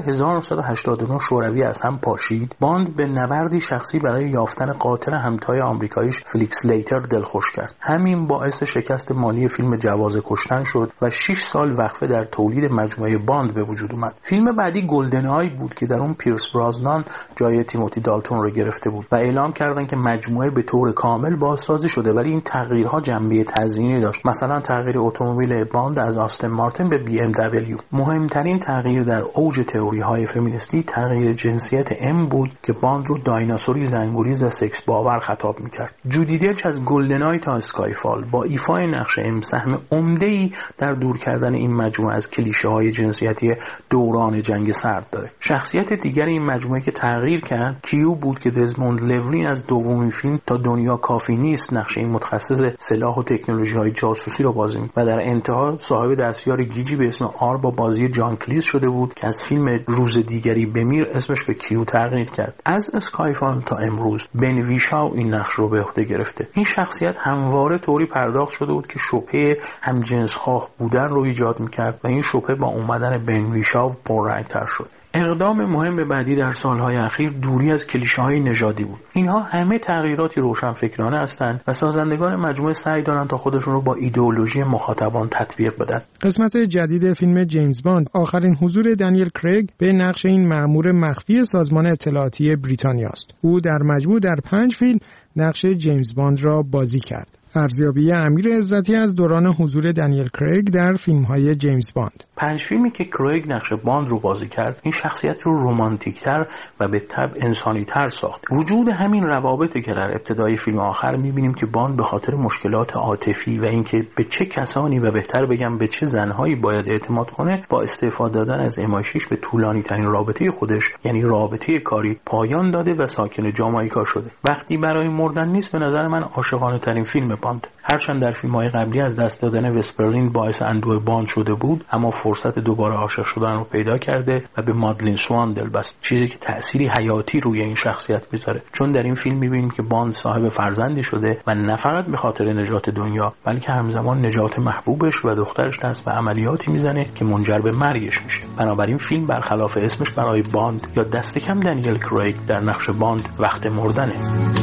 1989 شوروی از هم پاشید، باند به نبردی شخصی برای یافتن قاتل همتای آمریکاییش فلیکس لیتر دلخوش کرد. همین باعث شکست مالی فیلم جواز کشتن شد و 6 سال وقفه در تولید مجموعه باند به وجود اومد. فیلم بعدی گلدن آی بود که در اون پیرس برازنان جای تیموتی دالتون رو گرفته بود و اعلام کردن که مجموعه به طور کامل بازسازی شده، ولی این تغییرها جنبه تزیینی داشت. مثلا تغییر اتومبیل باند از آستن مارتین به بی ام دبلیو. مهمترین تغییر در اوج تئوری‌های فمینیستی تغییر جنسیت ام بود که باند رو دایناسوری زنگوریز و سکس باور خطاب می‌کرد. جودی دلچ از گلدنای تا اسکایفال با ایفای نقش ام سهم عمده‌ای در دور کردن این مجموعه از کلیشه‌های جنسیتی دوران جنگ سرد داره. شخصیت دیگر این مجموعه که تغییر کرد کیو بود که دزموند لولین از دومین فیلم تا دنیا کافی نیست نقش این متخصص سلاح و تکنولوژی‌های جاسوسی رو بازی می‌کرد و در انتها صاحب دستیار گیجی به اسم آر با بازی جان کلیز شده بود که از فیلم روز دیگری بمیر اسمش به کیو تغییر کرد. از اسکایفال تا امروز بن ویشاو این نقش رو به عهده گرفته. این شخصیت همواره طوری پرداخت شده بود که شبهه همجنسخواه بودن رو ایجاد می‌کرد و این شبهه با اومدن بن ویشاو پررنگ‌تر شد. اقدام مهم بعدی در سالهای اخیر دوری از کلیشه‌های نژادی بود. اینها همه تغییراتی روشنفکرانه هستند و سازندگان مجموعه سعی دارند تا خودشون رو با ایدئولوژی مخاطبان تطبیق بدن. قسمت جدید فیلم جیمز باند آخرین حضور دنیل کریگ به نقش این مأمور مخفی سازمان اطلاعاتی بریتانیا است. او در مجموع در 5 فیلم نقش جیمز باند را بازی کرد. ارزیابی امیر عزتی از دوران حضور دنیل کریگ در فیلم‌های جیمز باند. 5 فیلمی که کریگ نقش باند رو بازی کرد این شخصیت رو رمانتیک‌تر و به طبع انسانی‌تر ساخت. وجود همین روابطی که در ابتدای فیلم آخر می‌بینیم که باند به خاطر مشکلات عاطفی و اینکه به چه کسانی و بهتر بگم به چه زنهایی باید اعتماد کنه با استفاده دادن از MI6 به طولانی‌ترین رابطه خودش یعنی رابطه کاری پایان داده و ساکن جامائیکا شده. وقتی برای مردن نیست به نظر من عاشقانه‌ترین فیلم باند. هرچند در فیلم‌های قبلی از دست دادن وسپرلین باعث اندوه باند شده بود، اما فرصت دوباره عاشق شدن رو پیدا کرده و به مادلین سوان دل بست، چیزی که تأثیری حیاتی روی این شخصیت میذاره. چون در این فیلم می‌بینیم که باند صاحب فرزندی شده و نه فقط به خاطر نجات دنیا، بلکه همزمان نجات محبوبش و دخترش دست به عملیاتی میزنه که منجر به مرگش میشه. بنابراین فیلم برخلاف اسمش برای باند یا دست کم دنیل کریگ در نقش باند وقت مردنه.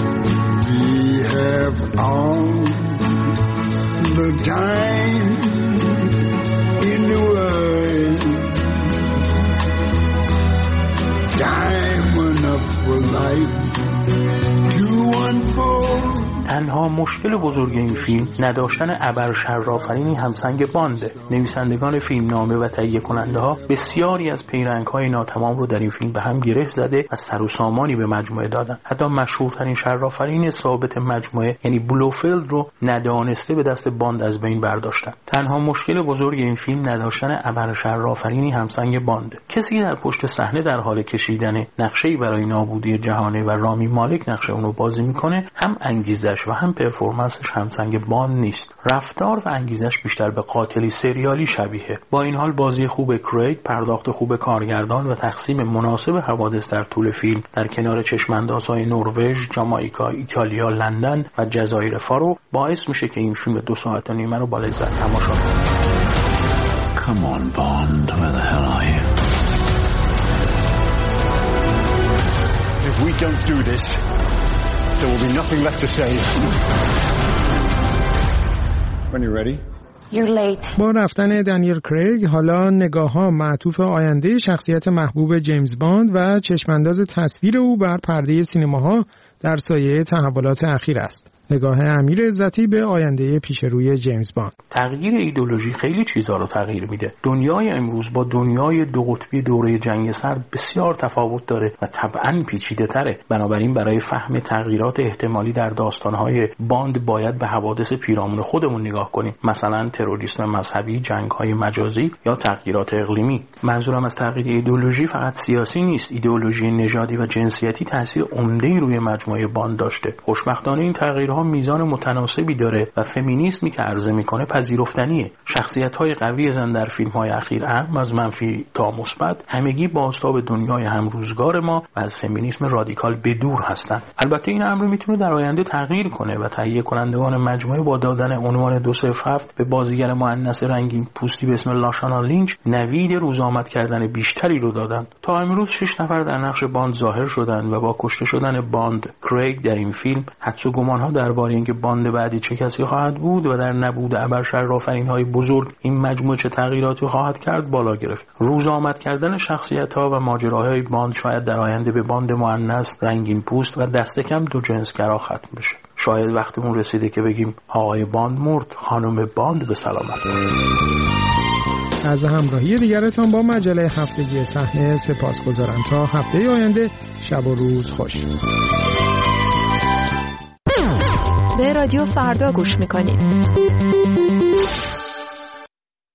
The time in the world, time enough for life to unfold. تنها مشکل بزرگ این فیلم نداشتن ابرشرافرینی همسنگ بانده. نویسندگان فیلمنامه و تهیه کننده ها بسیاری از پیرنگ‌های ناتمام رو در این فیلم به هم گره زده و سر و سامانی به مجموعه دادن. حتی مشهورترین شرافرین ثابت مجموعه یعنی بلوفیلد رو ندانسته به دست باند از بین برداشتن. تنها مشکل بزرگ این فیلم نداشتن ابرشرافرینی همسنگ بانده. کسی که در پشت صحنه در حال کشیدن نقشه‌ای برای نابودی جهانه و رامی مالک نقش اون رو بازی میکنه، هم انگیزه و هم پرفورمنسش همسنگ باند نیست. رفتار و انگیزش بیشتر به قاتلی سریالی شبیه. با این حال بازی خوب کریگ، پرداخت خوب کارگردان و تقسیم مناسب حوادث در طول فیلم در کنار چشم‌اندازهای نروژ، جامائیکا، ایتالیا، لندن و جزایر فارو باعث میشه که این فیلم 2 ساعت و نیمه رو با لذت تماشا کنید. Come on, Bond, where the hell are you? If we don't do this, there will be nothing left to save. When you're ready. You're late. با رفتن دنیل کریگ حالا نگاه‌ها معطوف آینده شخصیت محبوب جیمز باند و چشمانداز تصویر او بر پرده سینماها در سایه تحولات اخیر است. نگاه امیر عزتی به آینده پیش روی جیمز باند. تغییر ایدئولوژی خیلی چیزا رو تغییر میده. دنیای امروز با دنیای دو قطبی دوره جنگ سرد بسیار تفاوت داره و طبعاً پیچیده تره. بنابراین برای فهم تغییرات احتمالی در داستانهای باند باید به حوادث پیرامون خودمون نگاه کنیم، مثلا تروریسم مذهبی، جنگ‌های مجازی یا تغییرات اقلیمی. منظورم از تغییر ایدئولوژی فقط سیاسی نیست. ایدئولوژی نژادی و جنسیتی تاثیر عمده‌ای روی مجموعه باند داشته. خوشبختانه این تغییرها میزان متناسبی داره و فمینیسمی که عرضه میکنه پذیرفتنیه. شخصیت‌های قوی زن در فیلم‌های اخیر هم از منفی تا مثبت همگی بازتاب دنیای همروزگار ما و از فمینیسم رادیکال بدور هستند. البته این امر میتونه در آینده تغییر کنه و تهیه کنندگان مجموعه با دادن عنوان 207 به بازیگر مؤنث رنگین پوستی به اسم لاشانا لینچ نوید روزآمد کردن بیشتری رو دادن. تا امروز 6 نفر در نقش باند ظاهر شدند و با کشته شدن باند کریگ در این فیلم حدس و گمان‌ها درباره اینکه باند بعدی چه کسی خواهد بود و در نبود ابرشرافرین‌های بزرگ این مجموعه چه تغییراتی خواهد کرد بالا گرفت. روزآمد کردن شخصیت‌ها و ماجراهای باند شاید در آینده به باند مؤنث رنگین پوست و دست کم دو جنسگرا ختم بشه. شاید وقتمون رسیده که بگیم آقای باند مرد، خانم باند به سلامت. از همراهی دیگرتان با مجله هفتگی صحنه سپاسگزارم. تا هفته آینده شب و روز خوش. به رادیو فردا گوش میکنید.